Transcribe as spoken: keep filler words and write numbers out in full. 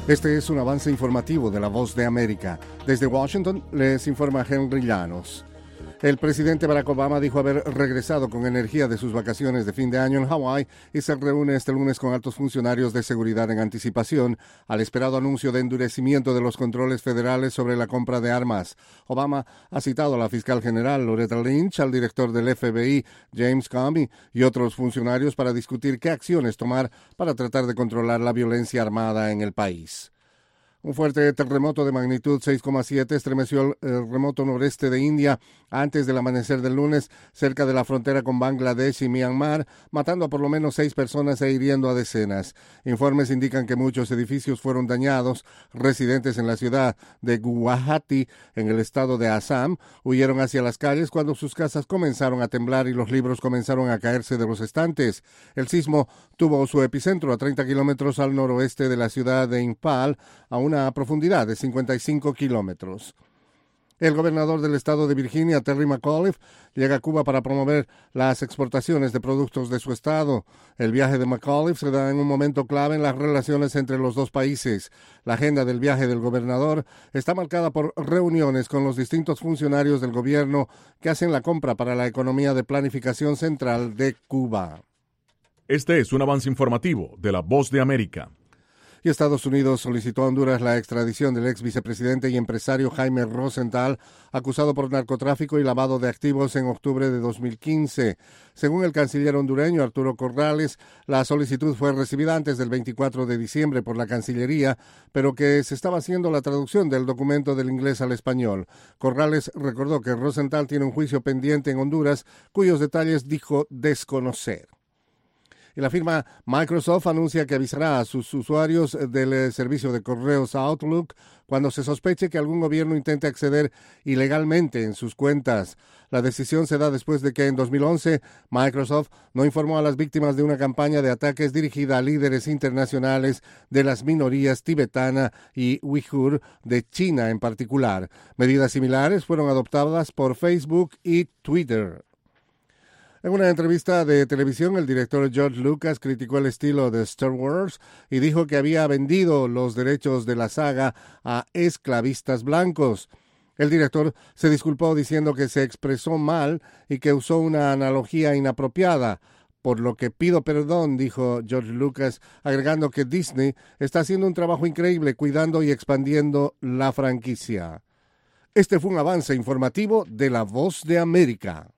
Este es un avance informativo de La Voz de América. Desde Washington les informa Henry Llanos. El presidente Barack Obama dijo haber regresado con energía de sus vacaciones de fin de año en Hawái y se reúne este lunes con altos funcionarios de seguridad en anticipación al esperado anuncio de endurecimiento de los controles federales sobre la compra de armas. Obama ha citado a la fiscal general Loretta Lynch, al director del F B I James Comey y otros funcionarios para discutir qué acciones tomar para tratar de controlar la violencia armada en el país. Un fuerte terremoto de magnitud seis coma siete estremeció el remoto noreste de India antes del amanecer del lunes, cerca de la frontera con Bangladesh y Myanmar, matando a por lo menos seis personas e hiriendo a decenas. Informes indican que muchos edificios fueron dañados. Residentes en la ciudad de Guwahati, en el estado de Assam, huyeron hacia las calles cuando sus casas comenzaron a temblar y los libros comenzaron a caerse de los estantes. El sismo tuvo su epicentro a treinta kilómetros al noroeste de la ciudad de Impal, a una profundidad de cincuenta y cinco kilómetros. El gobernador del estado de Virginia, Terry McAuliffe, llega a Cuba para promover las exportaciones de productos de su estado. El viaje de McAuliffe se da en un momento clave en las relaciones entre los dos países. La agenda del viaje del gobernador está marcada por reuniones con los distintos funcionarios del gobierno que hacen la compra para la economía de planificación central de Cuba. Este es un avance informativo de La Voz de América. Y Estados Unidos solicitó a Honduras la extradición del ex vicepresidente y empresario Jaime Rosenthal, acusado por narcotráfico y lavado de activos en octubre de dos mil quince. Según el canciller hondureño Arturo Corrales, la solicitud fue recibida antes del veinticuatro de diciembre por la Cancillería, pero que se estaba haciendo la traducción del documento del inglés al español. Corrales recordó que Rosenthal tiene un juicio pendiente en Honduras, cuyos detalles dijo desconocer. Y la firma Microsoft anuncia que avisará a sus usuarios del servicio de correos Outlook cuando se sospeche que algún gobierno intente acceder ilegalmente en sus cuentas. La decisión se da después de que en dos mil once Microsoft no informó a las víctimas de una campaña de ataques dirigida a líderes internacionales de las minorías tibetana y uigur de China en particular. Medidas similares fueron adoptadas por Facebook y Twitter. En una entrevista de televisión, el director George Lucas criticó el estilo de Star Wars y dijo que había vendido los derechos de la saga a esclavistas blancos. El director se disculpó diciendo que se expresó mal y que usó una analogía inapropiada. Por lo que pido perdón, dijo George Lucas, agregando que Disney está haciendo un trabajo increíble cuidando y expandiendo la franquicia. Este fue un avance informativo de La Voz de América.